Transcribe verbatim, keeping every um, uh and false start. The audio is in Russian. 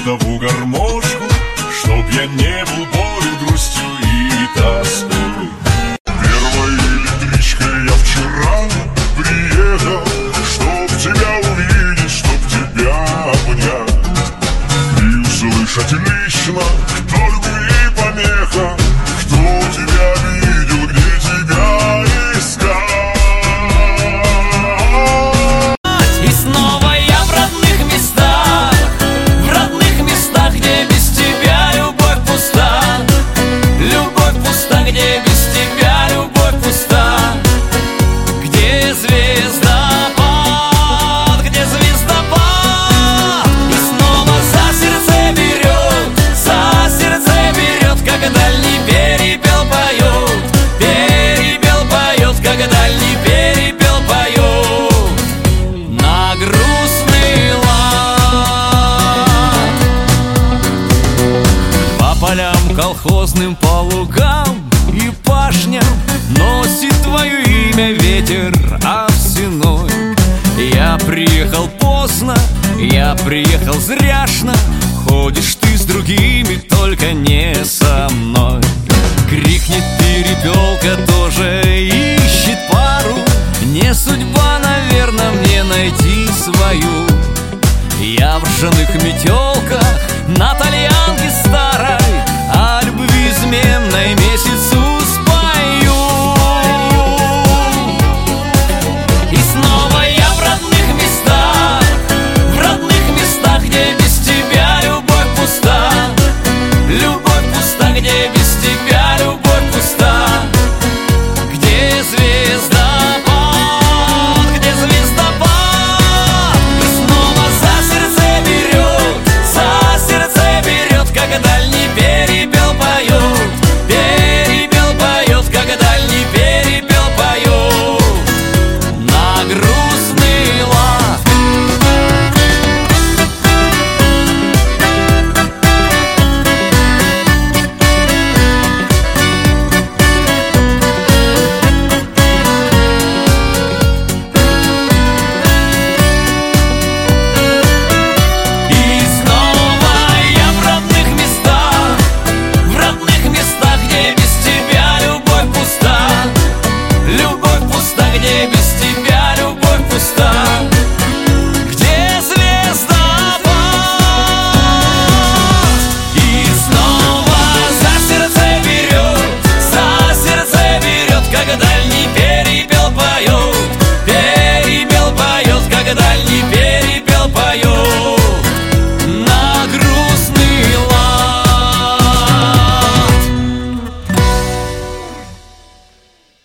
одну гармошку, чтоб я не был болен грустью и тоской. Первой электричкой я вчера приехал, чтоб тебя увидеть, чтоб тебя обнять и услышать лично, кто любви помеха, кто тебя видел, где тебя искать. И снова я в родных местах, в родных местах, где без тебя любовь пуста. Любовь пуста, где без тебя любовь пуста. Где звездопад, где звездопад. И снова за сердце берет, за сердце берет, как дальний перепел поет, перепел поет, как дальний перепел поет. На грустный лад по полям колхозным, по лугам и пашням носит твое имя ветер овсяной. Я приехал поздно, я приехал зряшно, ходишь ты с другими, только не со мной. Крикнет перепелка, тоже ищет пару. Не судьба, наверное, мне найти свою. Я в ржаных метелках на тальянке